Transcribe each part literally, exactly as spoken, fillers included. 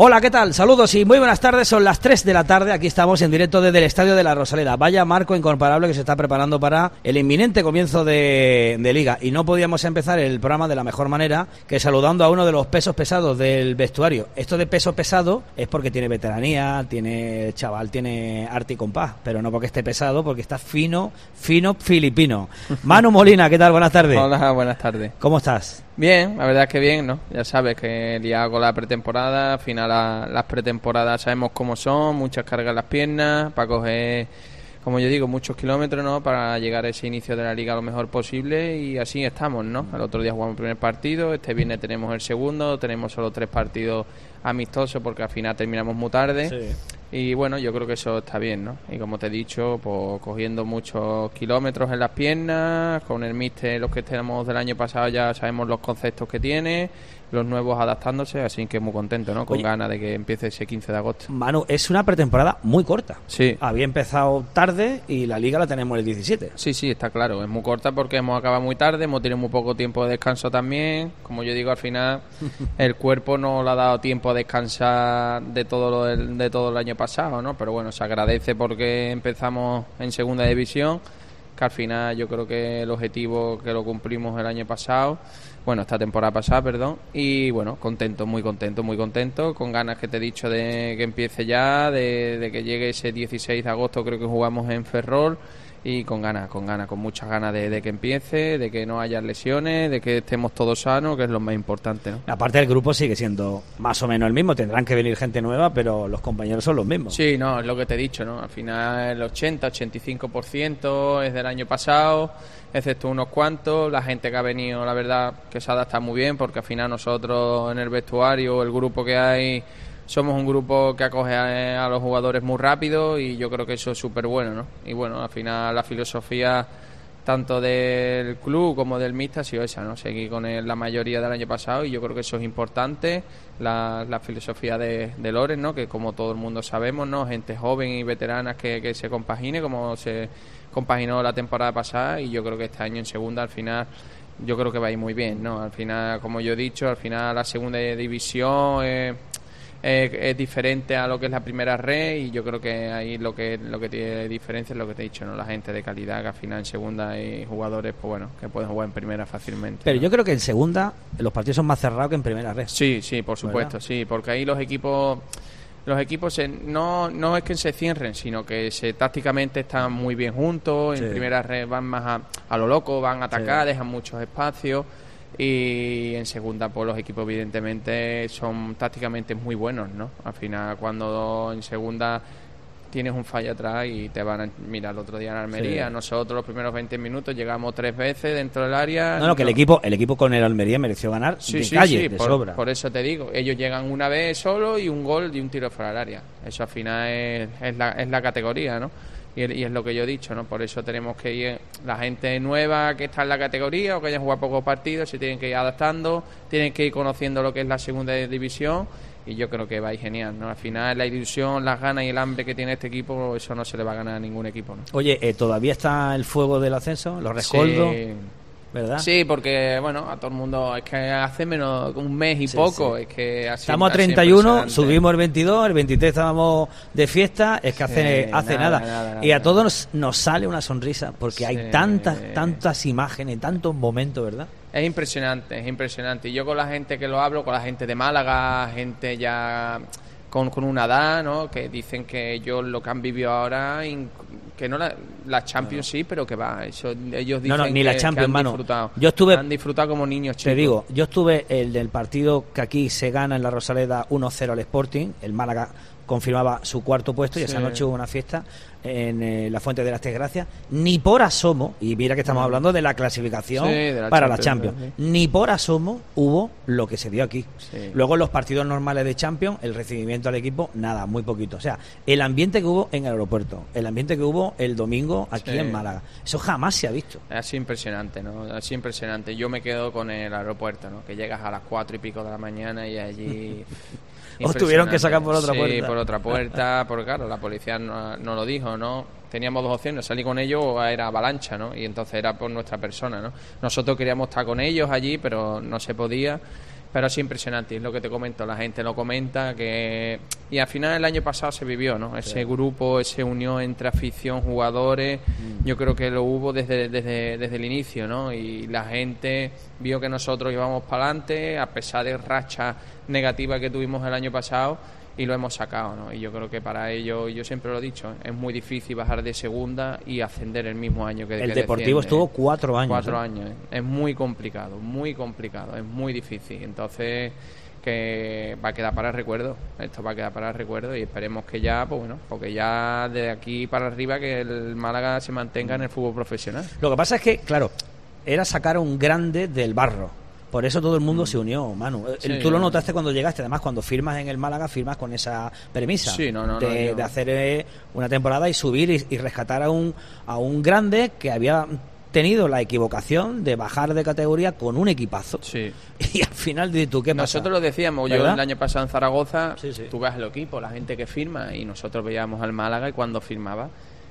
Hola, ¿qué tal? Saludos y muy buenas tardes. Son las tres de la tarde. Aquí estamos en directo desde el Estadio de la Rosaleda. Vaya marco incomparable que se está preparando para el inminente comienzo de, de Liga. Y no podíamos empezar el programa de la mejor manera que saludando a uno de los pesos pesados del vestuario. Esto de peso pesado es porque tiene veteranía, tiene chaval, tiene arte y compás. Pero no porque esté pesado, porque está fino, fino filipino. Manu Molina, ¿qué tal? Buenas tardes. Hola, buenas tardes. ¿Cómo estás? Bien, la verdad es que bien, ¿no? Ya sabes que liado con la pretemporada, al final la, las pretemporadas sabemos cómo son, muchas cargas en las piernas, para coger, como yo digo, muchos kilómetros, ¿no? Para llegar a ese inicio de la liga lo mejor posible y así estamos, ¿no? El otro día jugamos el primer partido, este viernes tenemos el segundo, tenemos solo tres partidos amistosos porque al final terminamos muy tarde. Sí. Y bueno, yo creo que eso está bien, ¿no? Y como te he dicho, pues cogiendo muchos kilómetros en las piernas, con el míster, los que tenemos del año pasado ya sabemos los conceptos que tiene, los nuevos adaptándose, así que muy contento, ¿no? Con Oye, ganas de que empiece ese quince de agosto. Manu, es una pretemporada muy corta. Sí. Había empezado tarde y la liga la tenemos el diecisiete. Sí, sí, está claro, es muy corta porque hemos acabado muy tarde, hemos tenido muy poco tiempo de descanso también. Como yo digo, al final el cuerpo no le ha dado tiempo a descansar de todo lo del, de todo el año pasado, ¿no? Pero bueno, se agradece porque empezamos en segunda división, que al final yo creo que el objetivo que lo cumplimos el año pasado, bueno, esta temporada pasada, perdón, y bueno, contento, muy contento, muy contento, con ganas que te he dicho de que empiece ya, de, de que llegue ese dieciséis de agosto, creo que jugamos en Ferrol, y con ganas, con ganas, con muchas ganas de, de que empiece, de que no haya lesiones, de que estemos todos sanos, que es lo más importante, ¿no? Aparte el grupo sigue siendo más o menos el mismo, tendrán que venir gente nueva, pero los compañeros son los mismos. Sí, no, es lo que te he dicho, ¿no? Al final el ochenta, ochenta y cinco por ciento es del año pasado, excepto unos cuantos, la gente que ha venido, la verdad, que se adapta muy bien, porque al final nosotros en el vestuario, el grupo que hay, somos un grupo que acoge a, a los jugadores muy rápido y yo creo que eso es súper bueno, ¿no? Y bueno, al final la filosofía tanto del club como del míster ha sido esa, ¿no? Seguir con el, la mayoría del año pasado y yo creo que eso es importante, la, la filosofía de, de Loren, ¿no? Que como todo el mundo sabemos, ¿no? Gente joven y veterana que, que se compagine como se compaginó la temporada pasada y yo creo que este año en segunda al final yo creo que va a ir muy bien, ¿no? Al final, como yo he dicho, al final la segunda división eh, Es, es diferente a lo que es la primera red y yo creo que ahí lo que lo que tiene diferencia es lo que te he dicho, ¿no? La gente de calidad, que al final en segunda hay jugadores pues bueno que pueden jugar en primera fácilmente. Pero ¿no? Yo creo que en segunda los partidos son más cerrados que en primera red. Sí, sí, por supuesto, ¿verdad? Sí, porque ahí los equipos los equipos se, no no es que se cierren, sino que se tácticamente están muy bien juntos, sí. En primera red van más a, a lo loco, van a atacar, sí. Dejan muchos espacios. Y en segunda pues los equipos evidentemente son tácticamente muy buenos, ¿no? Al final cuando en segunda tienes un fallo atrás y te van a mirar el otro día en Almería, sí. Nosotros los primeros veinte minutos llegamos tres veces dentro del área. No, no, que no. el equipo el equipo con el Almería mereció ganar sí, de sí, calle, sí, de por, sobra. Por eso te digo, ellos llegan una vez solo y un gol y un tiro fuera del área. Eso al final es, es, la, es la categoría, ¿no? Y, y es lo que yo he dicho, ¿no? Por eso tenemos que ir, la gente nueva que está en la categoría o que haya jugado pocos partidos, se tienen que ir adaptando, tienen que ir conociendo lo que es la segunda división y yo creo que va a ir genial, ¿no? Al final la ilusión, las ganas y el hambre que tiene este equipo, eso no se le va a ganar a ningún equipo, ¿no? Oye, eh, ¿todavía está el fuego del ascenso? ¿Los rescoldos? Sí. ¿Verdad? Sí, porque bueno, a todo el mundo es que hace menos un mes y sí, poco, sí. Es que así, estamos a treinta y uno, subimos el veintidós, el veintitrés estábamos de fiesta, es que hace, sí, hace nada, nada. Nada, nada y a nada. Todos nos, nos sale una sonrisa porque sí. Hay tantas tantas imágenes, tantos momentos, ¿verdad? Es impresionante, es impresionante. Y yo con la gente que lo hablo, con la gente de Málaga, gente ya con, con una edad, ¿no? Que dicen que ellos lo que han vivido ahora, que no la, la Champions no. Sí, pero que va, eso ellos dicen no, no, ni que, la Champions, que han mano. disfrutado. Yo estuve, han disfrutado como niños chicos. Te digo, yo estuve el del partido que aquí se gana en la Rosaleda uno cero al Sporting, el Málaga confirmaba su cuarto puesto y sí. Esa noche hubo una fiesta en eh, la Fuente de las Tres Gracias, ni por asomo, y mira que estamos hablando de la clasificación sí, de la para Champions, la Champions, sí. Ni por asomo hubo lo que se dio aquí. Sí. Luego en los partidos normales de Champions, el recibimiento al equipo, nada, muy poquito. O sea, el ambiente que hubo en el aeropuerto, el ambiente que hubo el domingo aquí sí. En Málaga, eso jamás se ha visto. Es así impresionante, ¿no? Así impresionante. Yo me quedo con el aeropuerto, ¿no? Que llegas a las cuatro y pico de la mañana y allí... Os tuvieron que sacar por otra sí, puerta. Sí, por otra puerta, porque claro, la policía no, no lo dijo, ¿no? Teníamos dos opciones, salir con ellos o era avalancha, ¿no? Y entonces era por nuestra persona, ¿no? Nosotros queríamos estar con ellos allí, pero no se podía. Pero es impresionante, es lo que te comento, la gente lo comenta, que y al final el año pasado se vivió, ¿no? Ese sí. grupo, esa unión entre afición, jugadores, mm. yo creo que lo hubo desde, desde, desde el inicio, ¿no? Y la gente vio que nosotros íbamos para adelante, a pesar de rachas negativas que tuvimos el año pasado, y lo hemos sacado, ¿no? Y yo creo que para ello, yo siempre lo he dicho, es muy difícil bajar de segunda y ascender el mismo año que el que Deportivo desciende. Estuvo cuatro años. Cuatro ¿eh? años, ¿eh? Es muy complicado, muy complicado, es muy difícil. Entonces, que va a quedar para el recuerdo, esto va a quedar para el recuerdo y esperemos que ya, pues bueno, porque ya de aquí para arriba que el Málaga se mantenga en el fútbol profesional. Lo que pasa es que, claro, era sacar a un grande del barro. Por eso todo el mundo mm. se unió, Manu. Sí, Tú lo notaste cuando llegaste. Además, cuando firmas en el Málaga, firmas con esa premisa sí, no, no, de, no, yo... de hacer eh, una temporada y subir y, y rescatar a un, a un grande que había tenido la equivocación de bajar de categoría con un equipazo. Sí. Y al final, ¿tú qué pasa? Nosotros lo decíamos. ¿verdad? Yo el año pasado en Zaragoza, sí, sí. tú ves el equipo, la gente que firma, y nosotros veíamos al Málaga y cuando firmaba...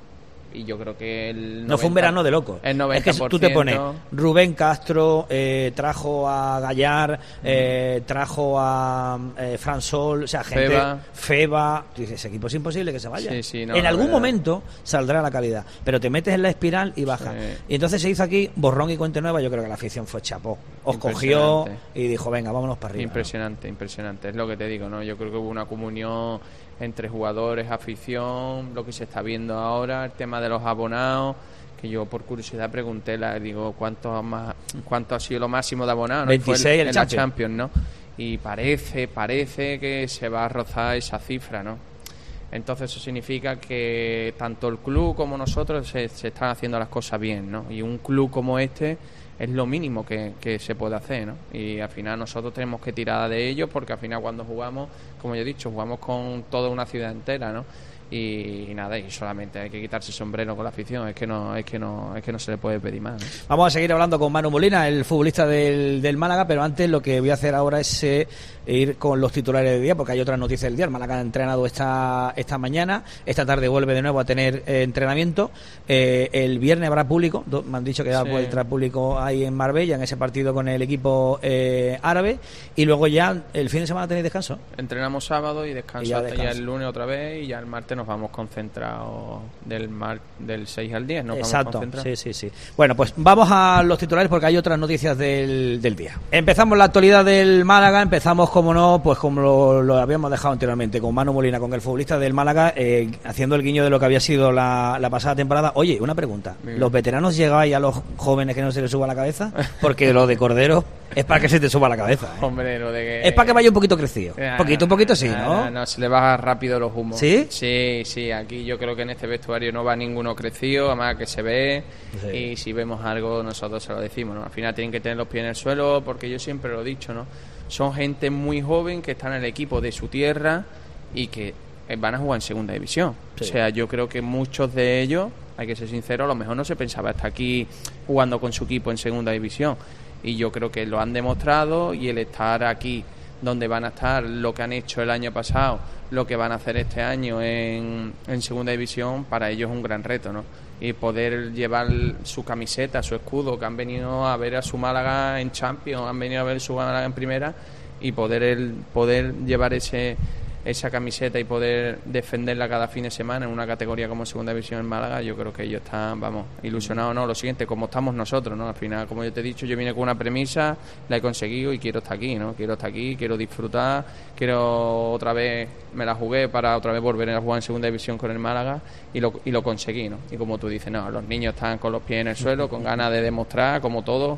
Y yo creo que el noventa, no fue un verano de loco. El noventa por ciento... Es que tú te pones Rubén Castro, eh, trajo a Gallar, eh, trajo a eh, Fran Sol, o sea, gente Feba. Feba. Dices, ese equipo es imposible que se vaya. Sí, sí, no, en algún verdad. momento saldrá la calidad, pero te metes en la espiral y baja. Sí. Y entonces se hizo aquí borrón y cuenta nueva. Yo creo que la afición fue chapó. Os cogió y dijo, venga, vámonos para arriba. Impresionante, ¿no? Impresionante. Es lo que te digo, ¿no? Yo creo que hubo una comunión entre jugadores, afición, lo que se está viendo ahora, el tema de los abonados, que yo por curiosidad pregunté, la, digo, ¿cuánto más, cuánto ha sido lo máximo de abonados? ¿No? veintiséis Fue el, el en Champions. la Champions, ¿no? Y parece, parece que se va a rozar esa cifra, ¿no? Entonces eso significa que tanto el club como nosotros se, se están haciendo las cosas bien, ¿no? Y un club como este es lo mínimo que, que se puede hacer, ¿no? Y al final nosotros tenemos que tirar de ellos porque al final cuando jugamos, como yo he dicho, jugamos con toda una ciudad entera, ¿no? Y, y nada, y solamente hay que quitarse el sombrero con la afición, es que no es que no es que no se le puede pedir más, ¿no? Vamos a seguir hablando con Manu Molina, el futbolista del, del Málaga, pero antes lo que voy a hacer ahora es eh, ir con los titulares del día, porque hay otras noticias del día. El Málaga ha entrenado esta esta mañana, esta tarde vuelve de nuevo a tener eh, entrenamiento. Eh, el viernes habrá público, do, me han dicho que va sí. a entrar público ahí en Marbella, en ese partido con el equipo eh, árabe, y luego ya el fin de semana tenéis descanso. Entrenamos sábado y descanso, y ya, hasta descanso. ya el lunes otra vez, y ya el martes nos vamos concentrados del mar, del seis al diez, nos Exacto, vamos concentrados. sí, sí, sí. Bueno, pues vamos a los titulares porque hay otras noticias del, del día. Empezamos la actualidad del Málaga, empezamos, como no, pues como lo, lo habíamos dejado anteriormente, con Manu Molina, con el futbolista del Málaga, eh, haciendo el guiño de lo que había sido la, la pasada temporada. Oye, una pregunta, Bien. ¿los veteranos llegáis a los jóvenes que no se les suba la cabeza? Porque lo de Cordero es para que se te suba la cabeza, ¿eh? Hombre, lo de que... Es para que vaya un poquito crecido, nah, poquito, un poquito sí, nah, ¿no? No, no, se le baja rápido los humos. ¿Sí? Sí, sí, aquí yo creo que en este vestuario no va ninguno crecido, además que se ve, sí. Y si vemos algo nosotros se lo decimos, ¿no? Al final tienen que tener los pies en el suelo, porque yo siempre lo he dicho, ¿no? Son gente muy joven que están en el equipo de su tierra y que van a jugar en segunda división. Sí. O sea, yo creo que muchos de ellos, hay que ser sincero, a lo mejor no se pensaba hasta aquí jugando con su equipo en segunda división. Y yo creo que lo han demostrado, y el estar aquí donde van a estar, lo que han hecho el año pasado, lo que van a hacer este año en, en segunda división, para ellos es un gran reto, ¿no? Y poder llevar su camiseta, su escudo, que han venido a ver a su Málaga en Champions, han venido a ver su Málaga en Primera, y poder el, poder llevar ese esa camiseta y poder defenderla cada fin de semana en una categoría como segunda división en Málaga, yo creo que ellos están, vamos, ilusionados, ¿no? Lo siguiente, como estamos nosotros, ¿no? Al final, como yo te he dicho, yo vine con una premisa, la he conseguido y quiero estar aquí, ¿no? Quiero estar aquí, quiero disfrutar, quiero otra vez, me la jugué para otra vez volver a jugar en segunda división con el Málaga, y lo, y lo conseguí, ¿no? Y como tú dices, no, los niños están con los pies en el suelo, con ganas de demostrar, como todos,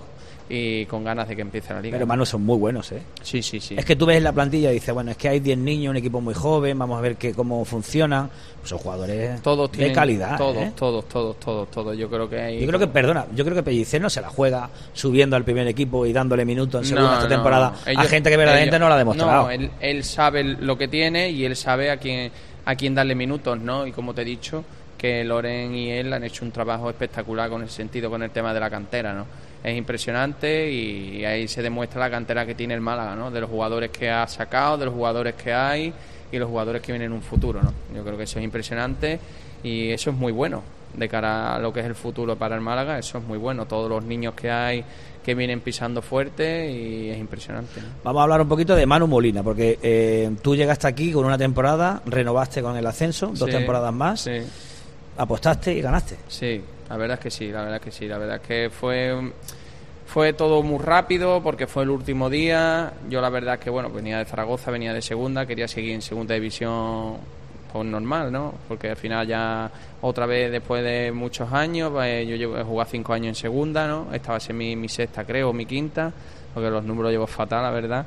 y con ganas de que empiece la liga. Pero Manu, son muy buenos, ¿eh? Sí, sí, sí. Es que tú ves la plantilla y dices, bueno, es que hay diez niños, un equipo muy joven, vamos a ver que cómo funcionan. Pues son jugadores todos de tienen, calidad. Todos, ¿eh? todos, todos, todos, todos. Yo creo que hay... Yo creo que, perdona, yo creo que Pellicer no se la juega subiendo al primer equipo y dándole minutos en segunda no, esta no, temporada no. Ellos, a gente que verdaderamente ellos, no la ha demostrado. No, él, él sabe lo que tiene y él sabe a quién, a quién darle minutos, ¿no? Y como te he dicho, que Loren y él han hecho un trabajo espectacular con el sentido, con el tema de la cantera, ¿no? Es impresionante, y ahí se demuestra la cantera que tiene el Málaga, ¿no? De los jugadores que ha sacado, de los jugadores que hay y los jugadores que vienen en un futuro, ¿no? Yo creo que eso es impresionante y eso es muy bueno. de cara a lo que es el futuro para el Málaga, eso es muy bueno. Todos los niños que hay que vienen pisando fuerte y es impresionante, ¿no? Vamos a hablar un poquito de Manu Molina, porque eh, tú llegaste aquí con una temporada, renovaste con el ascenso, dos sí, temporadas más, sí. apostaste y ganaste. Sí, la verdad es que sí, la verdad es que sí, la verdad es que fue fue todo muy rápido porque fue el último día. Yo la verdad es que bueno, venía de Zaragoza, venía de segunda, quería seguir en segunda división, pues normal, ¿no? Porque al final ya otra vez después de muchos años, pues, yo llevo, he jugado cinco años en segunda, ¿no? Esta va a ser mi, mi sexta, creo, o mi quinta, porque los números llevo fatal, la verdad.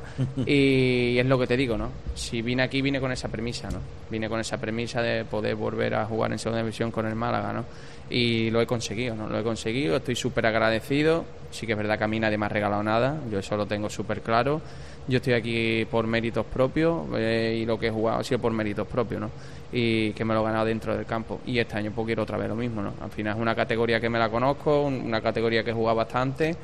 Y es lo que te digo, ¿no? Si vine aquí, vine con esa premisa, ¿no? Vine con esa premisa de poder volver a jugar en segunda división con el Málaga, ¿no? Y lo he conseguido, ¿no? Lo he conseguido, estoy súper agradecido. Sí que es verdad que a mí nadie me ha regalado nada, yo eso lo tengo súper claro. Yo estoy aquí por méritos propios eh, y lo que he jugado ha sido por méritos propios, ¿no? Y que me lo he ganado dentro del campo. Y este año pues quiero otra vez lo mismo, ¿no? Al final es una categoría que me la conozco, una categoría que he jugado bastante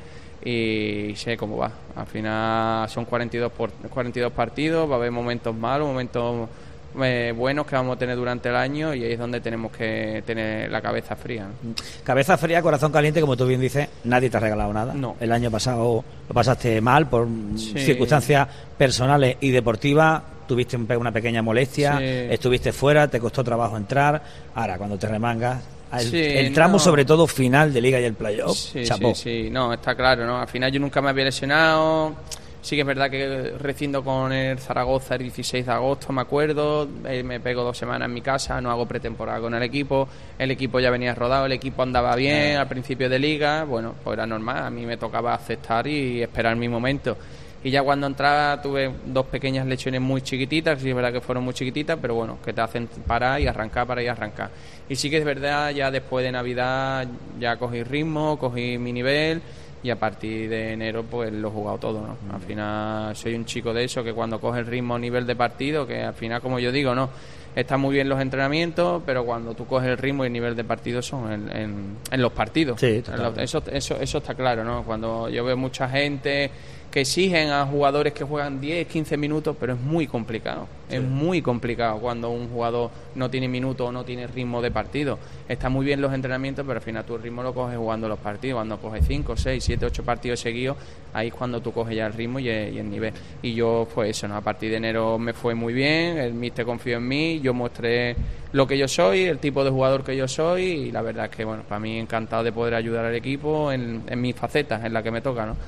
y sé cómo va. Al final son cuarenta y dos, por, cuarenta y dos partidos, va a haber momentos malos, momentos eh, buenos que vamos a tener durante el año y ahí es donde tenemos que tener la cabeza fría, ¿no? Cabeza fría, corazón caliente, como tú bien dices, nadie te ha regalado nada. No. El año pasado lo pasaste mal por Sí. circunstancias personales y deportivas, tuviste una pequeña molestia, Sí. estuviste fuera, te costó trabajo entrar, ahora cuando te remangas, el, Sí, el tramo no. sobre todo final de Liga y el playoff, Sí, chapó. sí, sí, no, está claro, ¿no? Al final yo nunca me había lesionado. Sí que es verdad que rescindo con el Zaragoza el dieciséis de agosto, me acuerdo, eh, me pego dos semanas en mi casa, no hago pretemporada con el equipo, el equipo ya venía rodado, el equipo andaba bien al principio de liga, bueno, pues era normal, a mí me tocaba aceptar y esperar mi momento. Y ya cuando entraba tuve dos pequeñas lesiones muy chiquititas, sí es verdad que fueron muy chiquititas, pero bueno, que te hacen parar y arrancar, para y arrancar. Y sí que es verdad, ya después de Navidad ya cogí ritmo, cogí mi nivel y a partir de enero pues lo he jugado todo, ¿no? Al final soy un chico de eso que cuando coge el ritmo a nivel de partido, que al final, como yo digo, no están muy bien los entrenamientos, pero cuando tú coges el ritmo y el nivel de partido son en, en, en los partidos. Sí, en los, eso, eso, eso está claro, ¿no? Cuando yo veo mucha gente que exigen a jugadores que juegan diez, quince minutos, pero es muy complicado. Sí. Es muy complicado cuando un jugador no tiene minutos o no tiene ritmo de partido. Está muy bien los entrenamientos, pero al final tu ritmo lo coges jugando los partidos. Cuando coges cinco, seis, siete, ocho partidos seguidos, ahí es cuando tú coges ya el ritmo y el, y el nivel. Y yo, pues eso, ¿no? A partir de enero me fue muy bien, el míster confió en mí, yo mostré lo que yo soy, el tipo de jugador que yo soy, y la verdad es que, bueno, para mí encantado de poder ayudar al equipo en, en mis facetas, en la que me toca, ¿no?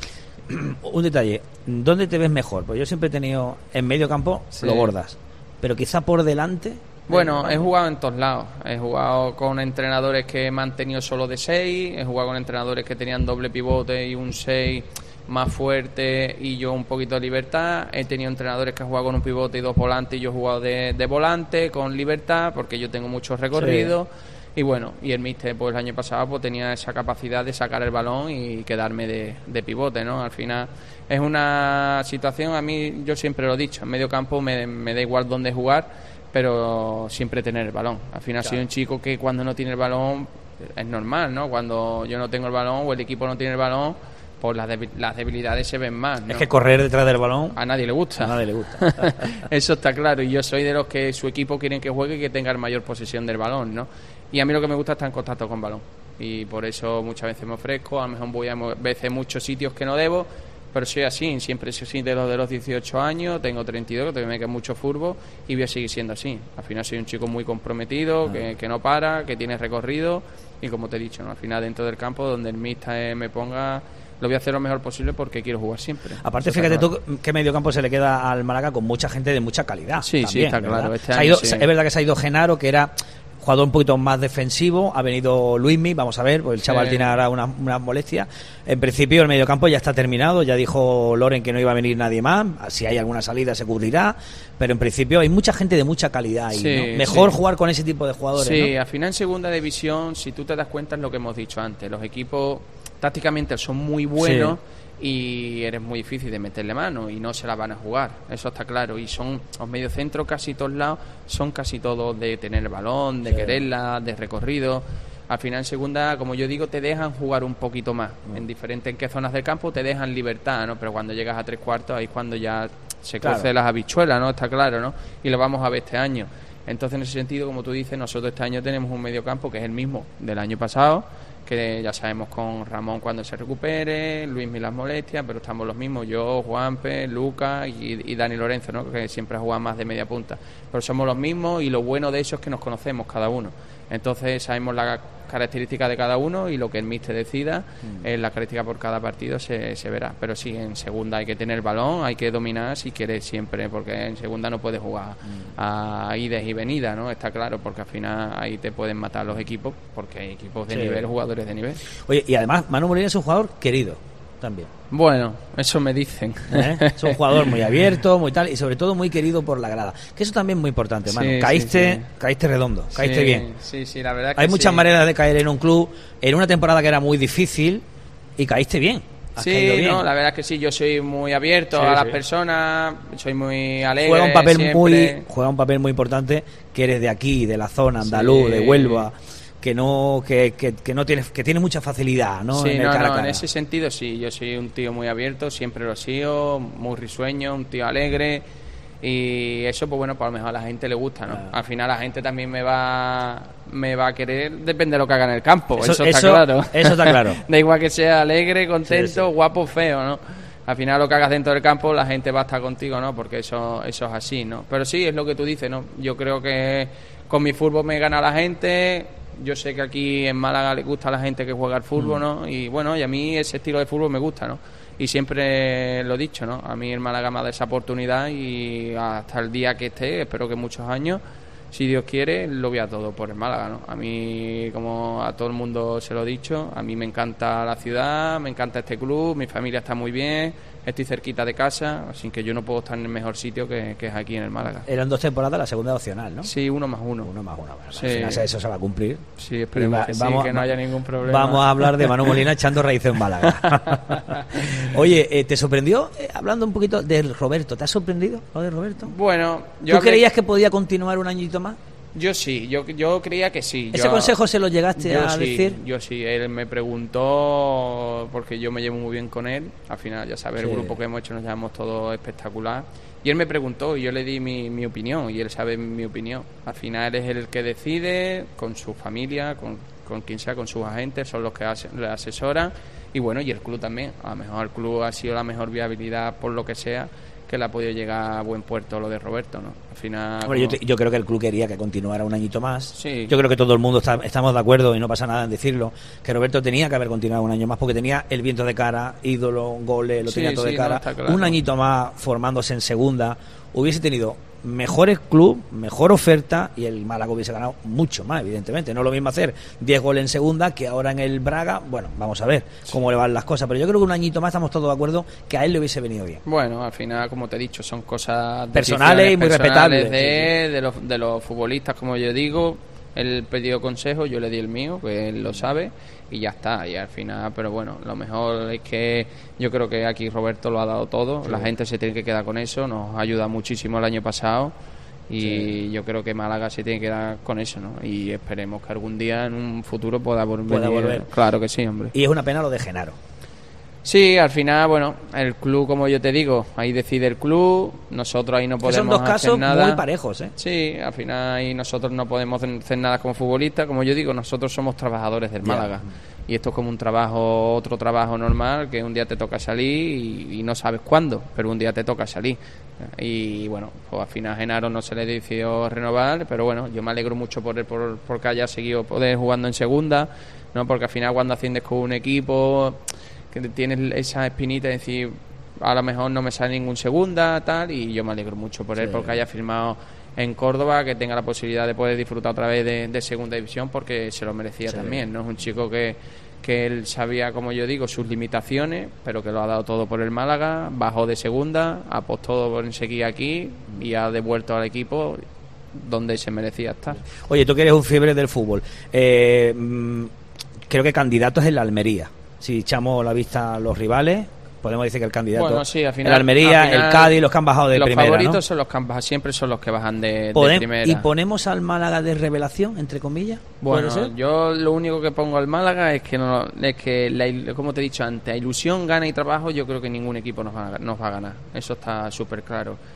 Un detalle, ¿dónde te ves mejor? Pues yo siempre he tenido en medio campo, sí, lo bordas, pero quizá por delante. Bueno, he jugado en todos lados. He jugado con entrenadores que me han tenido solo de seis, he jugado con entrenadores que tenían doble pivote y un seis más fuerte y yo un poquito de libertad. He tenido entrenadores que han jugado con un pivote y dos volantes y yo he jugado de, de volante con libertad porque yo tengo mucho recorrido. Sí. Y bueno, y el míster pues el año pasado pues tenía esa capacidad de sacar el balón y quedarme de, de pivote, ¿no? Al final es una situación, a mí yo siempre lo he dicho, en medio campo me, me da igual dónde jugar, pero siempre tener el balón. Al final claro. Soy un chico que cuando no tiene el balón es normal, ¿no? Cuando yo no tengo el balón o el equipo no tiene el balón, pues las, debil- las debilidades se ven más, ¿no? Es que correr detrás del balón a nadie le gusta. A nadie le gusta. Eso está claro, y yo soy de los que su equipo quieren que juegue y que tenga mayor posesión del balón, ¿no? Y a mí lo que me gusta es estar en contacto con balón. Y por eso muchas veces me ofrezco, a lo mejor voy a veces muchos sitios que no debo, pero soy así, siempre soy así de los de los dieciocho años, tengo treinta y dos, que todavía me queda mucho furbo y voy a seguir siendo así. Al final soy un chico muy comprometido, ah. que, que no para, que tiene recorrido y como te he dicho, ¿no? Al final dentro del campo donde el míster me ponga, lo voy a hacer lo mejor posible porque quiero jugar siempre. Aparte, eso fíjate tú qué medio campo se le queda al Málaga con mucha gente de mucha calidad. Sí, también, sí, está ¿verdad? Claro. Este se año, ha ido, sí. Es verdad que se ha ido Genaro, que era jugador un poquito más defensivo, ha venido Luismi, vamos a ver, pues el chaval sí. tiene ahora una, una molestia. En principio el mediocampo ya está terminado, ya dijo Loren que no iba a venir nadie más, si hay alguna salida se cubrirá, pero en principio hay mucha gente de mucha calidad y sí, ¿no? Mejor sí. jugar con ese tipo de jugadores. Sí, ¿no? Al final en segunda división, si tú te das cuenta es lo que hemos dicho antes, los equipos tácticamente son muy buenos. Sí. Y eres muy difícil de meterle mano y no se la van a jugar, eso está claro. Y son los mediocentros casi todos lados, son casi todos de tener el balón, de sí. quererla, de recorrido. Al final en segunda, como yo digo, te dejan jugar un poquito más. Mm. En diferentes en qué zonas del campo te dejan libertad, ¿no? Pero cuando llegas a tres cuartos ahí es cuando ya se crecen claro. las habichuelas, ¿no? Está claro, ¿no? Y lo vamos a ver este año. Entonces, en ese sentido, como tú dices, nosotros este año tenemos un mediocampo que es el mismo del año pasado, que ya sabemos con Ramón cuando se recupere, Luis las molestias, pero estamos los mismos, yo, Juanpe, Lucas y, y Dani Lorenzo, ¿no? Que siempre ha jugado más de media punta, pero somos los mismos y lo bueno de eso es que nos conocemos cada uno, entonces sabemos la características de cada uno y lo que el míster decida, mm. eh, la característica por cada partido se, se verá, pero sí, en segunda hay que tener el balón, hay que dominar si quieres siempre, porque en segunda no puedes jugar mm. a idas y venidas, ¿no? Está claro, porque al final ahí te pueden matar los equipos, porque hay equipos de sí. nivel, jugadores de nivel. Oye, y además Manu Molina es un jugador querido también. Bueno, eso me dicen. ¿Eh? Es un jugador muy abierto, muy tal, y sobre todo muy querido por la grada. Que eso también es muy importante, Manu. Sí, caíste, sí, sí. caíste redondo, caíste sí, bien. Sí, sí, la verdad que hay muchas sí. maneras de caer en un club, en una temporada que era muy difícil, y caíste bien. Sí, bien. No, la verdad es que sí, yo soy muy abierto sí, a las sí. personas, soy muy alegre. Juega un papel siempre. muy, juega un papel muy importante, que eres de aquí, de la zona andaluz, sí. de Huelva. que no que, que, que no tienes que tiene mucha facilidad, ¿no? Sí, en el no, cara no, a cara. En ese sentido sí, yo soy un tío muy abierto, siempre lo he sido, muy risueño, un tío alegre y eso pues bueno, pues a lo mejor a la gente le gusta, ¿no? Claro. Al final la gente también me va me va a querer, depende de lo que haga en el campo, eso, eso está eso, claro. Eso está claro. Da igual que sea alegre, contento, sí, sí. guapo, feo, ¿no? Al final lo que hagas dentro del campo la gente va a estar contigo, ¿no? Porque eso eso es así, ¿no? Pero sí, es lo que tú dices, ¿no? Yo creo que con mi fútbol me gana la gente. Yo sé que aquí en Málaga le gusta a la gente que juega al fútbol, ¿no? Y bueno, y a mí ese estilo de fútbol me gusta, ¿no? Y siempre lo he dicho, ¿no? A mí el Málaga me ha dado esa oportunidad y hasta el día que esté, espero que muchos años, si Dios quiere, lo voy a todo por el Málaga, ¿no? A mí, como a todo el mundo se lo he dicho, a mí me encanta la ciudad, me encanta este club, mi familia está muy bien, estoy cerquita de casa, así que yo no puedo estar en el mejor sitio que, que es aquí en el Málaga. Eran dos temporadas, la segunda opcional, ¿no? Sí, uno más uno. Uno más uno. Bueno, sí. Al final eso se va a cumplir. Sí, esperemos va, que, vamos, sí, que no haya ningún problema. Vamos a hablar de Manu Molina echando raíces en Málaga. Oye, eh, ¿te sorprendió, eh, hablando un poquito de Roberto, ¿te ha sorprendido lo de Roberto? Bueno, yo ¿Tú hablé... creías que podía continuar un añito más? Yo sí, yo yo creía que sí. ¿Ese yo, consejo se lo llegaste yo a sí, decir? Yo sí, él me preguntó, porque yo me llevo muy bien con él, al final ya sabes, sí. el grupo que hemos hecho nos llevamos todos espectacular, y él me preguntó y yo le di mi, mi opinión, y él sabe mi opinión. Al final es él el que decide, con su familia, con, con quien sea, con sus agentes, son los que as, le asesoran, y bueno, y el club también. A lo mejor el club ha sido la mejor viabilidad por lo que sea, que le ha podido llegar a buen puerto lo de Roberto, ¿no? Al final... Bueno, como... yo, te, yo creo que el club quería que continuara un añito más. Sí. Yo creo que todo el mundo está, estamos de acuerdo, y no pasa nada en decirlo, que Roberto tenía que haber continuado un año más, porque tenía el viento de cara, ídolo, goles, lo sí, tenía todo sí, de cara. No, claro. Un añito más formándose en segunda, hubiese tenido mejores club, mejor oferta, y el Málaga hubiese ganado mucho más, evidentemente. No es lo mismo hacer diez goles en segunda que ahora en el Braga. Bueno, vamos a ver cómo le van las cosas, pero yo creo que un añito más estamos todos de acuerdo que a él le hubiese venido bien. Bueno, al final, como te he dicho, son cosas personales y muy respetables de, sí, sí. de, los, de los futbolistas, como yo digo. Él pidió consejo, yo le di el mío, que él lo sabe, y ya está, y al final, pero bueno, lo mejor es que yo creo que aquí Roberto lo ha dado todo, sí. La gente se tiene que quedar con eso, nos ayuda muchísimo el año pasado, y sí. Yo creo que Málaga se tiene que quedar con eso, ¿no? Y esperemos que algún día en un futuro pueda volver. Pueda volver. Claro que sí, hombre. Y es una pena lo de Genaro. Sí, al final, bueno, el club, como yo te digo, ahí decide el club, nosotros ahí no podemos hacer nada. Son dos casos nada. Muy parejos, ¿eh? Sí, al final ahí nosotros no podemos hacer nada como futbolistas, como yo digo, nosotros somos trabajadores del Málaga. Yeah. Y esto es como un trabajo, otro trabajo normal, que un día te toca salir y, y no sabes cuándo, pero un día te toca salir. Y bueno, pues al final a Genaro no se le decidió renovar, pero bueno, yo me alegro mucho por él, por, porque haya seguido poder jugando en segunda, ¿no? Porque al final cuando asciendes con un equipo... que tienes esa espinita de decir, a lo mejor no me sale ningún segunda, tal, y yo me alegro mucho por él, sí. Porque haya firmado en Córdoba, que tenga la posibilidad de poder disfrutar otra vez de, de segunda división, porque se lo merecía, sí. También, ¿no? Es un chico que, que él sabía, como yo digo, sus limitaciones, pero que lo ha dado todo por el Málaga, bajó de segunda, apostó por seguir aquí y ha devuelto al equipo donde se merecía estar. Oye, tú que eres un fiebre del fútbol, eh, creo que candidato es el Almería. Si echamos la vista a los rivales, podemos decir que el candidato, bueno, sí, al final, el Almería, al final, el Cádiz, los que han bajado de los primera, los favoritos, ¿no? Son los que han bajado, siempre son los que bajan de, Podem- de primera. ¿Y ponemos al Málaga de revelación, entre comillas? Bueno, yo lo único que pongo al Málaga es que, no, es que la, como te he dicho antes, a ilusión, gana y trabajo, yo creo que ningún equipo nos va a, nos va a ganar. Eso está súper claro.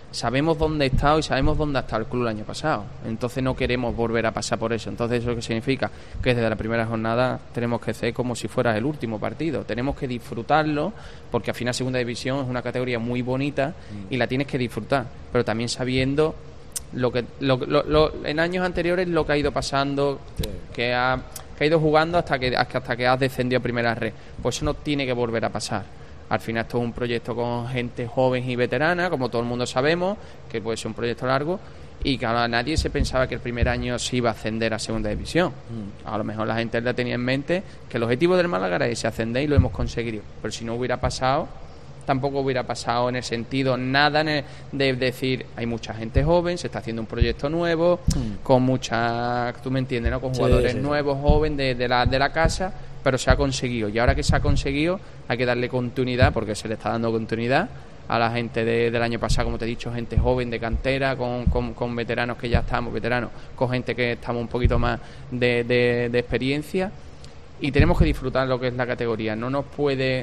sabemos dónde he estado y sabemos dónde ha estado el club el año pasado. Entonces no queremos volver a pasar por eso. Entonces eso qué significa que desde la primera jornada tenemos que hacer como si fuera el último partido. Tenemos que disfrutarlo, porque al final segunda división es una categoría muy bonita y la tienes que disfrutar, pero también sabiendo lo que lo, lo, lo, en años anteriores lo que ha ido pasando, sí. que ha que ha ido jugando hasta que hasta que has descendido a primera red. Pues eso no tiene que volver a pasar. Al final esto es un proyecto con gente joven y veterana, como todo el mundo sabemos, que puede ser un proyecto largo, y que ahora nadie se pensaba que el primer año se iba a ascender a segunda división. Mm. A lo mejor la gente la tenía en mente que el objetivo del Málaga era ese, ascender, y lo hemos conseguido. Pero si no hubiera pasado, tampoco hubiera pasado en el sentido nada en el, de decir, hay mucha gente joven, se está haciendo un proyecto nuevo, mm. con mucha, tú me entiendes, ¿no? Con jugadores sí, sí, nuevos, sí. jóvenes de, de, la, de la casa, pero se ha conseguido. Y ahora que se ha conseguido, hay que darle continuidad, porque se le está dando continuidad a la gente de, del año pasado, como te he dicho, gente joven de cantera, con, con, con veteranos que ya estamos, veteranos, con gente que estamos un poquito más de, de, de experiencia, y tenemos que disfrutar lo que es la categoría. No nos puede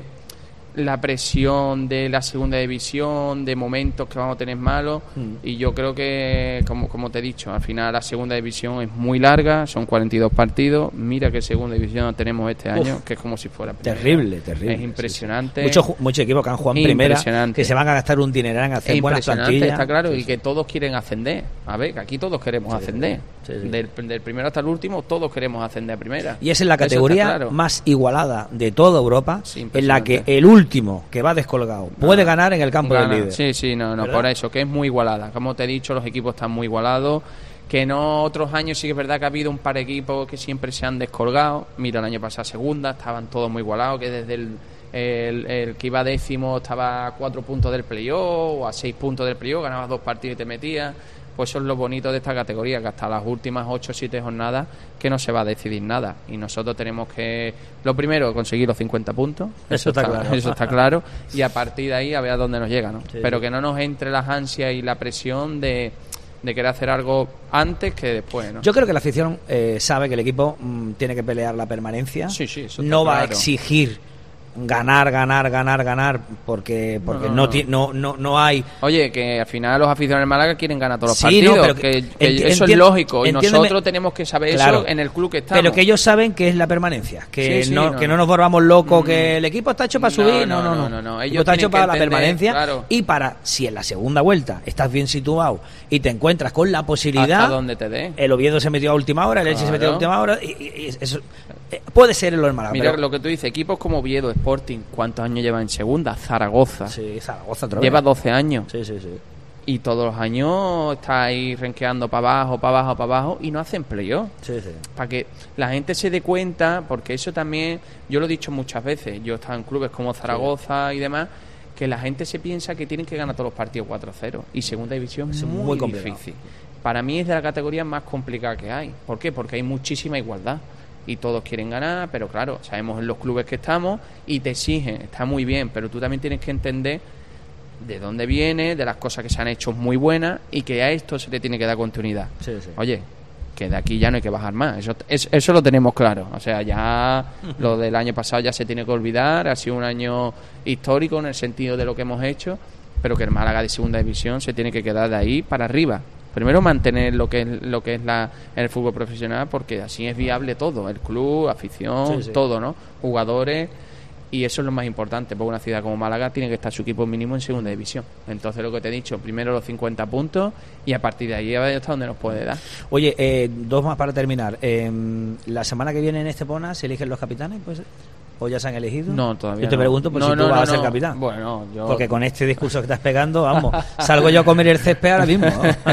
la presión de la segunda división, de momentos que vamos a tener malos, mm. y yo creo que, como, como te he dicho, al final la segunda división es muy larga, son cuarenta y dos partidos, mira que segunda división tenemos este año, Uf, que es como si fuera primera. Terrible, terrible. Es impresionante. Sí, sí. Muchos, muchos equipos que han jugado en primera, que se van a gastar un dineral en hacer buenas plantillas. Está claro, sí, y sí. que todos quieren ascender. A ver, que aquí todos queremos sí, ascender. Sí, sí. Del, del primero hasta el último, todos queremos ascender a primera. Y es en la categoría claro. más igualada de toda Europa, sí, en la que el último que va descolgado puede no, ganar en el campo gana. del líder. Sí, sí, no, no, ¿verdad? Por eso, que es muy igualada. Como te he dicho, los equipos están muy igualados. Que no, otros años sí que es verdad que ha habido un par de equipos que siempre se han descolgado. Mira, el año pasado segunda, estaban todos muy igualados, que desde el, el, el que iba décimo estaba a cuatro puntos del playoff o a seis puntos del playoff, ganabas dos partidos y te metías. Pues eso es lo bonito de esta categoría, que hasta las últimas ocho o siete jornadas que no se va a decidir nada. Y nosotros tenemos que, lo primero, conseguir los cincuenta puntos. Eso, eso está, está claro. Eso está claro. Y a partir de ahí a ver a dónde nos llega, ¿no? Sí. Pero que no nos entre las ansias y la presión de, de querer hacer algo antes que después, ¿no? Yo creo que la afición eh, sabe que el equipo mmm, tiene que pelear la permanencia. Sí, sí, eso no está va claro. a exigir ganar, ganar, ganar, ganar, porque porque no no, no, no, no, no hay... Oye, que al final los aficionados del Málaga quieren ganar todos los sí, partidos, no, pero que, que, que enti- eso enti- es lógico, y entiéndeme, nosotros tenemos que saber claro, eso en el club que estamos. Pero que ellos saben que es la permanencia, que, sí, sí, no, no, que no nos volvamos locos, mm, que el equipo está hecho para subir, no, no, no, no, no, no. el Ellos equipo está hecho para entender, la permanencia, claro. Y para, si en la segunda vuelta estás bien situado y te encuentras con la posibilidad, hasta donde te dé. El Oviedo se metió a última hora, el Elche claro. se metió a última hora, y, y, y eso eh, puede ser en lo del Málaga. Mira pero... lo que tú dices, equipos como Oviedo, Sporting, ¿cuántos años llevan en segunda? Zaragoza. Sí, Zaragoza otra vez. Lleva doce años. Sí, sí, sí. Y todos los años está ahí renqueando para abajo, para abajo, para abajo, y no hacen playoff. Sí, sí. Para que la gente se dé cuenta, porque eso también, yo lo he dicho muchas veces, yo he estado en clubes como Zaragoza sí. y demás, que la gente se piensa que tienen que ganar todos los partidos cuatro cero. Y segunda división es muy, muy difícil. Para mí es de la categoría más complicada que hay. ¿Por qué? Porque hay muchísima igualdad. Y todos quieren ganar, pero claro, sabemos en los clubes que estamos y te exigen, está muy bien, pero tú también tienes que entender de dónde viene, de las cosas que se han hecho muy buenas y que a esto se le tiene que dar continuidad. Sí, sí. Oye, que de aquí ya no hay que bajar más, eso, es, eso lo tenemos claro, o sea, ya lo del año pasado ya se tiene que olvidar, ha sido un año histórico en el sentido de lo que hemos hecho, pero que el Málaga de segunda división se tiene que quedar de ahí para arriba. Primero mantener lo que es lo que es la el fútbol profesional, porque así es viable todo, el club, afición, sí, sí. todo, ¿no? Jugadores, y eso es lo más importante, porque una ciudad como Málaga tiene que estar su equipo mínimo en segunda división. Entonces, lo que te he dicho, primero los cincuenta puntos y a partir de ahí a ver hasta dónde nos puede dar. Oye, eh, dos más para terminar. Eh, la semana que viene en Estepona se eligen los capitanes, pues, ¿o ya se han elegido? No, todavía Yo te no. pregunto por no, si no, tú vas no, a ser no. capitán. Bueno, yo... Porque con este discurso que estás pegando, vamos, salgo yo a comer el césped ahora mismo.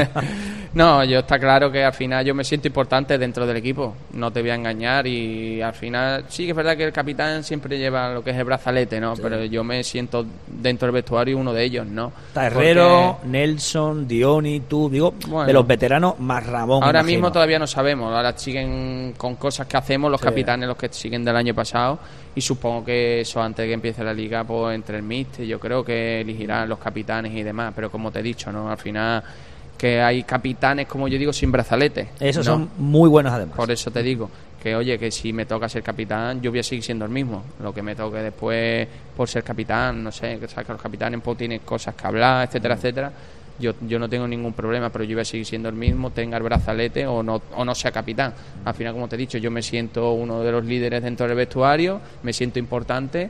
No, yo está claro que al final yo me siento importante dentro del equipo, no te voy a engañar, y al final sí que es verdad que el capitán siempre lleva lo que es el brazalete, ¿no? Sí. Pero yo me siento dentro del vestuario uno de ellos, ¿no? Está Herrero, porque... Nelson, Dioni, tú, digo, bueno, de los veteranos más Ramón. Ahora imagino. mismo todavía no sabemos, ahora siguen con cosas que hacemos los sí. capitanes, los que siguen del año pasado, y supongo que eso antes de que empiece la liga, pues entre el míster, yo creo que elegirán los capitanes y demás, pero como te he dicho, ¿no? Al final... que hay capitanes, como yo digo, sin brazalete. Esos no. son muy buenos además. Por eso te digo que, oye, que si me toca ser capitán, yo voy a seguir siendo el mismo. Lo que me toque después por ser capitán, no sé, que sabes que los capitanes pues, tienen cosas que hablar, etcétera, mm. etcétera. yo yo no tengo ningún problema, pero yo voy a seguir siendo el mismo, tenga el brazalete o no o no sea capitán. Al final, como te he dicho, yo me siento uno de los líderes dentro del vestuario, me siento importante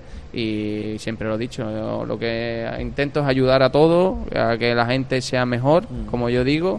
y siempre lo he dicho, yo lo que intento es ayudar a todos, a que la gente sea mejor, mm. como yo digo,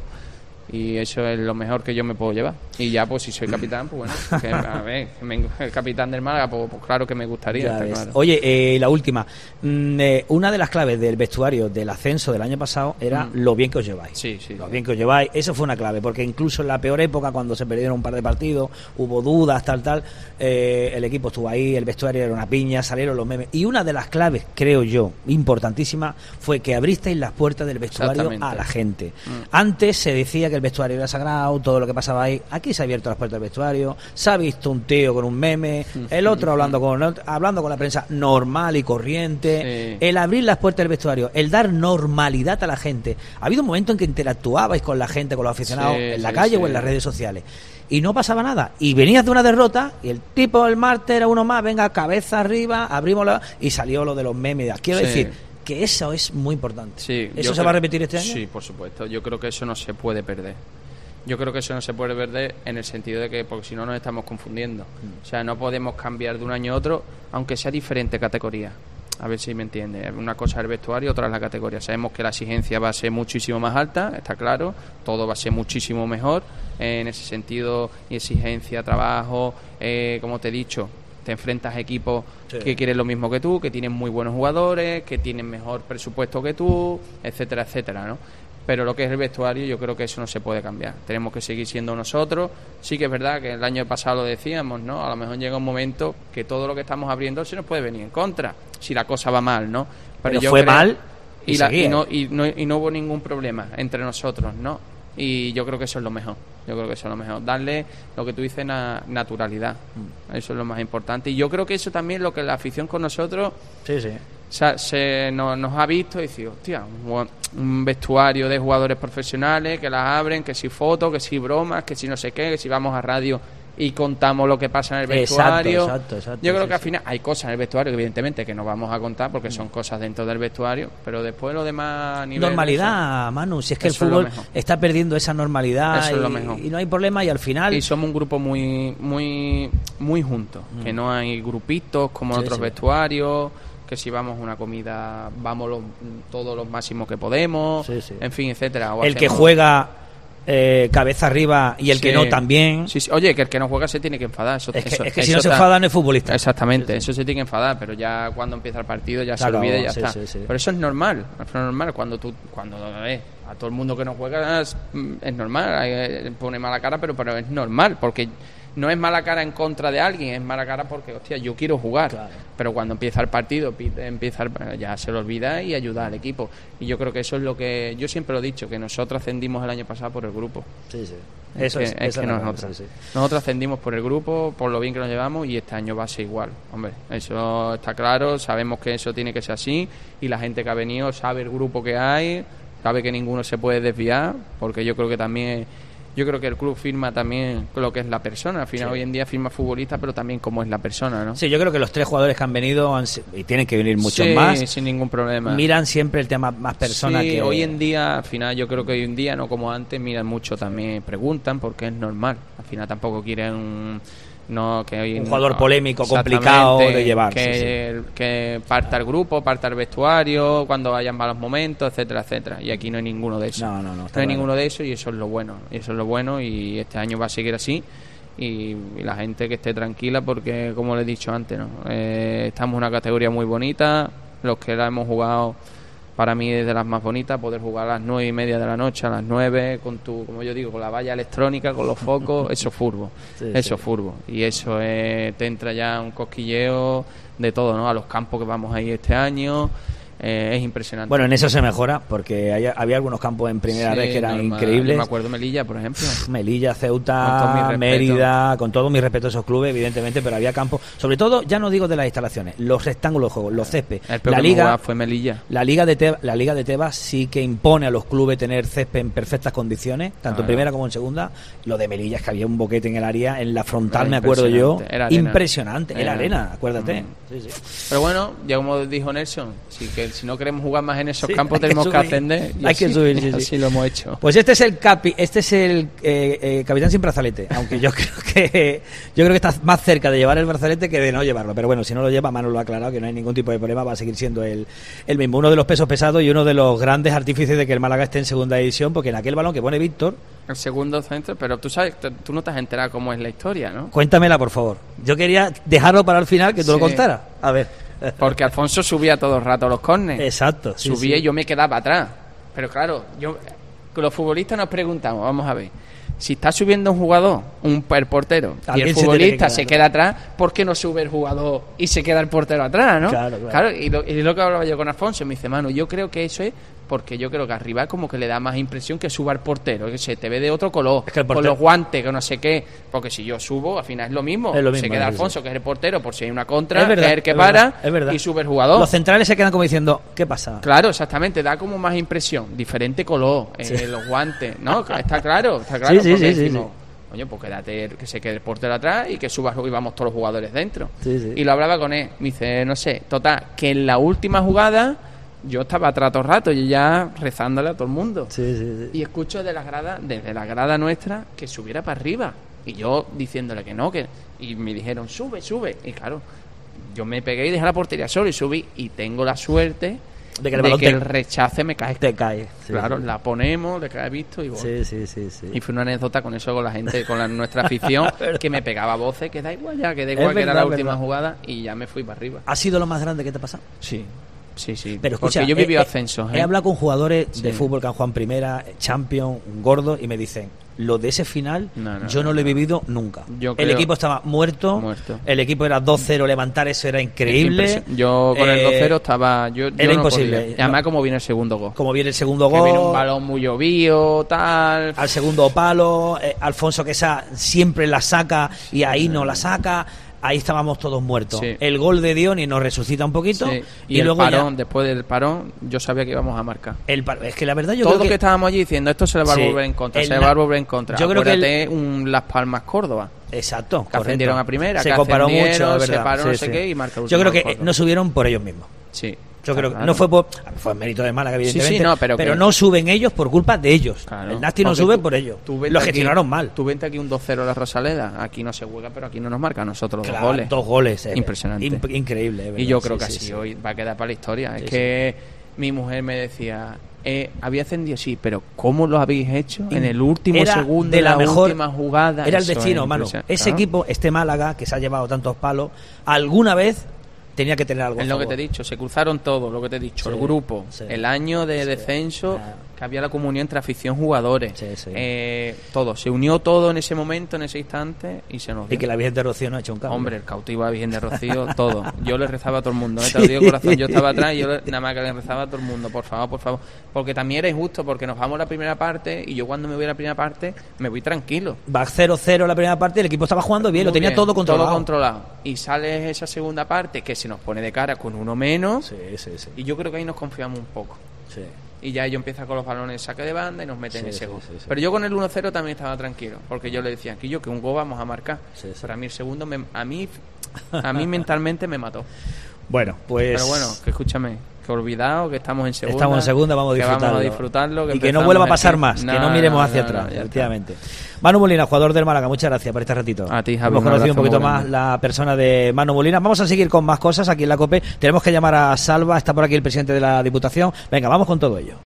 y eso es lo mejor que yo me puedo llevar. Y ya, pues si soy capitán, pues bueno, que, a ver, el capitán del Málaga, pues, pues claro que me gustaría. Está claro. Oye, eh, la última, mm, eh, una de las claves del vestuario del ascenso del año pasado era mm. lo bien que os lleváis. Sí, sí. Lo bien que os lleváis, eso fue una clave, porque incluso en la peor época, cuando se perdieron un par de partidos, hubo dudas, tal, tal, eh, el equipo estuvo ahí, el vestuario era una piña, salieron los memes. Y una de las claves, creo yo, importantísima, fue que abristeis las puertas del vestuario a la gente. Mm. Antes se decía que el vestuario era sagrado, todo lo que pasaba ahí. Aquí se ha abierto las puertas del vestuario, se ha visto un tío con un meme, el otro hablando con hablando con la prensa normal y corriente. Sí. El abrir las puertas del vestuario, el dar normalidad a la gente. Ha habido un momento en que interactuabais con la gente, con los aficionados, sí, en la sí, calle sí. o en las redes sociales, y no pasaba nada. Y venías de una derrota y el tipo, el martes, era uno más, venga, cabeza arriba, abrimos la... y salió lo de los memes. Quiero sí. decir que eso es muy importante. Sí, ¿Eso se creo, va a repetir este año? Sí, por supuesto. Yo creo que eso no se puede perder. Yo creo que eso no se puede perder en el sentido de que, porque si no nos estamos confundiendo. Mm. O sea, no podemos cambiar de un año a otro, aunque sea diferente categoría. A ver si me entiende. Una cosa es el vestuario, otra es la categoría. Sabemos que la exigencia va a ser muchísimo más alta, está claro. Todo va a ser muchísimo mejor. Eh, en ese sentido, exigencia, trabajo, eh, como te he dicho, te enfrentas a equipos sí. que quieren lo mismo que tú, que tienen muy buenos jugadores, que tienen mejor presupuesto que tú, etcétera, etcétera, ¿no? Pero lo que es el vestuario, yo creo que eso no se puede cambiar. Tenemos que seguir siendo nosotros. Sí que es verdad que el año pasado lo decíamos, ¿no? A lo mejor llega un momento que todo lo que estamos abriendo se nos puede venir en contra, si la cosa va mal, ¿no? Pero, Pero yo fue creo, mal y, y, la, y, no, y, no, y no hubo ningún problema entre nosotros, ¿no? Y yo creo que eso es lo mejor. Yo creo que eso es lo mejor. Darle lo que tú dices, na, naturalidad. Eso es lo más importante. Y yo creo que eso también es lo que la afición con nosotros... Sí, sí. Se, se nos, nos ha visto y dice, hostia, un, un vestuario de jugadores profesionales que las abren, que si fotos, que si bromas, que si no sé qué, que si vamos a radio y contamos lo que pasa en el vestuario. Exacto, exacto, exacto, yo creo sí, que al sí. final hay cosas en el vestuario que evidentemente que no vamos a contar porque son cosas dentro del vestuario, pero después lo demás a nivel normalidad, Manu, si es que eso el fútbol está perdiendo esa normalidad. Eso y, es lo mejor. Y no hay problema y al final y somos un grupo muy muy muy juntos, mm. que no hay grupitos como en sí, otros sí. vestuarios, que si vamos a una comida vamos los, todos los máximos que podemos, sí, sí. en fin, etcétera. O el hacemos... que juega eh, cabeza arriba y el sí. que no también. Sí, sí. Oye, que el que no juega se tiene que enfadar. Eso, es que, eso, es que si eso no se enfada no es futbolista. Exactamente, sí, sí. eso se tiene que enfadar, pero ya cuando empieza el partido ya se claro, olvida y ya sí, está. Sí, sí. Pero eso es normal, es normal cuando tú cuando eh, a todo el mundo que no juega es, es normal, eh, pone mala cara, pero, pero es normal, porque no es mala cara en contra de alguien, es mala cara porque, hostia, yo quiero jugar. Claro. Pero cuando empieza el partido, empieza el, ya se lo olvida y ayuda al equipo. Y yo creo que eso es lo que... Yo siempre lo he dicho, que nosotros ascendimos el año pasado por el grupo. Sí, sí. Eso es, es, es que nosotros, nosotros, sí, sí. nosotros ascendimos por el grupo, por lo bien que nos llevamos, y este año va a ser igual. Hombre, eso está claro, sabemos que eso tiene que ser así, y la gente que ha venido sabe el grupo que hay, sabe que ninguno se puede desviar, porque yo creo que también... Yo creo que el club firma también lo que es la persona. Al final, sí. hoy en día firma futbolista, pero también cómo es la persona, ¿no? Sí, yo creo que los tres jugadores que han venido, han, y tienen que venir muchos sí, más, sin ningún problema. Miran siempre el tema más persona sí, que... hoy en día, al final, yo creo que hoy en día, no como antes, miran mucho también, preguntan, porque es normal. Al final tampoco quieren... No, que hoy un jugador no, polémico, complicado de llevar. Que, sí, sí. que parta el grupo, parta el vestuario, cuando vayan malos momentos, etcétera, etcétera. Y aquí no hay ninguno de esos. No, no, no. No hay ninguno de esos y eso es lo bueno. Y eso es lo bueno y este año va a seguir así. Y, y la gente que esté tranquila porque, como les he dicho antes, ¿no? Eh, estamos en una categoría muy bonita. Los que la hemos jugado... Para mí es de las más bonitas, poder jugar a las nueve y media de la noche, a las nueve, con tu, como yo digo, con la valla electrónica, con los focos, eso es furbo, sí, eso es sí. furbo. Y eso es, te entra ya un cosquilleo de todo, ¿no? A los campos que vamos a ir este año, eh, es impresionante. Bueno, en eso se mejora, porque hay, había algunos campos en primera sí, red que eran normal. increíbles. Yo me acuerdo Melilla, por ejemplo. Melilla, Ceuta, con Mérida, con todo mi respeto a esos clubes, evidentemente, pero había campos, sobre todo, ya no digo de las instalaciones, los rectángulos de juego, los césped. La liga fue Melilla. La liga de Tebas, la liga de Tebas sí que impone a los clubes tener césped en perfectas condiciones, tanto ah, en primera como en segunda. Lo de Melilla es que había un boquete en el área, en la frontal, me acuerdo yo, era impresionante, era, era arena, acuérdate. Mm. Sí, sí. Pero bueno, ya como dijo Nelson, sí que que si no queremos jugar más en esos Sí, campos hay que tenemos que, subir. ascender. Y Hay así, que subir, sí, sí. así lo hemos hecho. Pues este es el capi, este es el eh, eh, capitán sin brazalete, aunque yo creo que yo creo que está más cerca de llevar el brazalete que de no llevarlo, pero bueno, si no lo lleva, Manu lo ha aclarado, que no hay ningún tipo de problema, va a seguir siendo el, el mismo, uno de los pesos pesados y uno de los grandes artífices de que el Málaga esté en segunda división, porque en aquel balón que pone Víctor, El segundo centro, pero tú sabes, t- tú no te has enterado cómo es la historia, ¿no? cuéntamela por favor. Yo quería dejarlo para el final, que tú Sí. lo contaras. A ver. Porque Alfonso subía todo el rato los córneres. Exacto. sí, subía sí. y yo me quedaba atrás. Pero claro, yo con los futbolistas nos preguntamos, vamos a ver, si está subiendo un jugador, un el portero, y Alguien el se tiene que futbolista quedar se atrás. queda atrás, ¿por qué no sube el jugador y se queda el portero atrás, no? Claro, claro. y, lo, y lo que hablaba yo con Alfonso, me dice, Manu, yo creo que eso es porque yo creo que arriba como que le da más impresión que suba el portero, que se te ve de otro color, Es que el con portero- los guantes, que no sé qué, porque si yo subo, al final es lo mismo, Es lo mismo, se queda sí, Alfonso, sí. que es el portero, por si hay una contra, Es verdad, que es el que es para, verdad, es verdad. y sube el jugador. Los centrales se quedan como diciendo, ¿qué pasa? Claro, exactamente, da como más impresión, diferente color, eh, Sí. los guantes, ¿no? Está claro, está claro, Sí, sí, porque sí, sí, decimos, sí. coño, pues quédate, que se quede el portero atrás y que subas y vamos todos los jugadores dentro. Sí, sí. Y lo hablaba con él, me dice, no sé, total, que en la última jugada yo estaba atrás todo el rato y ya rezándole a todo el mundo. Sí, sí, sí. Y escucho de la grada, desde la grada nuestra, que subiera para arriba. Y yo diciéndole que no, que y me dijeron, sube, sube. Y claro, yo me pegué y dejé la portería solo y subí. Y tengo la suerte De de que que el el, balón te- rechace me cae. Te cae. Sí, claro, sí. la ponemos, le cae visto y voy. Sí, sí, sí, sí. Y fue una anécdota con eso, con la gente, con la, nuestra afición, que me pegaba voces, que da igual ya, que da igual Es que era verdad, la última verdad. jugada y ya me fui para arriba. ¿Ha sido lo más grande que te ha pasado? Sí, sí, sí. Pero escucha, porque yo viví he- he- ascensos. He ¿eh? hablado con jugadores Sí. de fútbol que han jugado en primera, Champions, gordo, y me dicen, lo de ese final No, no, yo no, no, lo he no. vivido nunca. Yo el creo- equipo estaba muerto, Muerto. el equipo era dos cero, levantar eso era increíble. Impresi- Yo con el Eh, dos cero estaba. Yo, yo era no imposible. podía. Y además, como viene el segundo gol. Como viene el segundo Que viene un gol, balón muy llovido, tal. al segundo palo, eh, Alfonso Quesá siempre la saca y ahí no la saca. Ahí estábamos todos muertos. Sí. El gol de Dioni nos resucita un poquito Sí. y, Y, el luego parón, ya después del parón, yo sabía que íbamos a marcar. el par- es que la verdad yo Todos creo los que... que estábamos allí diciendo esto se le va Sí. a volver en contra, El se le na- va a volver en contra. Yo creo que el- Acuérdate un Las Palmas Córdoba. exacto, Que correcto. ascendieron a primera, se que comparó mucho, ascendieron, es verdad. se paró Sí, no sé sí. qué y marca el Yo creo último que gol. no subieron por ellos mismos. Sí. Yo creo que Claro. no fue por fue mérito de Málaga, Sí, sí, evidentemente, no, pero que- no suben ellos por culpa de ellos. Claro. El Nasti no Porque sube tú- por ellos. tú vente Lo aquí- gestionaron mal. Tú vente aquí un dos cero a la Rosaleda. Aquí no se juega, pero aquí no nos marca a nosotros Claro, dos goles. dos goles. eh. Impresionante. Imp- increíble. es Y verdad, yo creo sí, que sí, así sí. hoy va a quedar para la historia. Sí, es que mi mujer me decía, eh, había ascendido, sí, pero ¿cómo lo habéis hecho? En el último Era segundo, de la, mejor última jugada. Era el Eso es destino, mano. impresionante. Ese Claro. equipo, este Málaga, que se ha llevado tantos palos, alguna vez tenía que tener algo. Es a lo que favor. te he dicho, se cruzaron todo, lo que te he dicho, Sí, el grupo, sí. el año de Sí, descenso, claro. que había la comunión entre afición jugadores, Sí, sí. eh, todo, se unió todo en ese momento, en ese instante y se nos Y dio. que la Virgen de Rocío no ha hecho un cambio. Hombre, el cautivo a Virgen de Rocío, todo. Yo le rezaba a todo el mundo, ¿eh? Te lo digo de corazón. Yo estaba atrás y yo le- nada más que le rezaba a todo el mundo, por favor, por favor. Porque también era injusto, porque nos vamos a la primera parte y yo cuando me voy a la primera parte me voy tranquilo. Va cero cero la primera parte, el equipo estaba jugando bien, lo Muy tenía bien, todo controlado. Todo controlado. Y sale esa segunda parte que se nos pone de cara con uno menos Sí, sí, sí. y yo creo que ahí nos confiamos un poco. sí. Y ya ellos empiezan con los balones saque de banda y nos meten Sí, ese sí, gol. sí, sí. Pero yo con el uno cero también estaba tranquilo, porque yo le decía, aquí yo que un gol vamos a marcar. Sí, sí. Pero a mí el segundo, me- a mí a mí mentalmente me mató. Bueno, pues. Pero bueno, que escúchame, que olvidado que estamos en segunda. Estamos en segunda, vamos a que disfrutarlo. vamos a disfrutarlo. y que no empezamos vuelva a el pasar fin- más, que no No, miremos no, hacia no, no, atrás, ya está. efectivamente. Manu Molina, jugador del Málaga, muchas gracias por este ratito. A ti, Javi, Hemos un conocido un abrazo poquito muy más grande. la persona de Manu Molina. Vamos a seguir con más cosas aquí en la COPE. Tenemos que llamar a Salva, está por aquí el presidente de la Diputación. Venga, vamos con todo ello.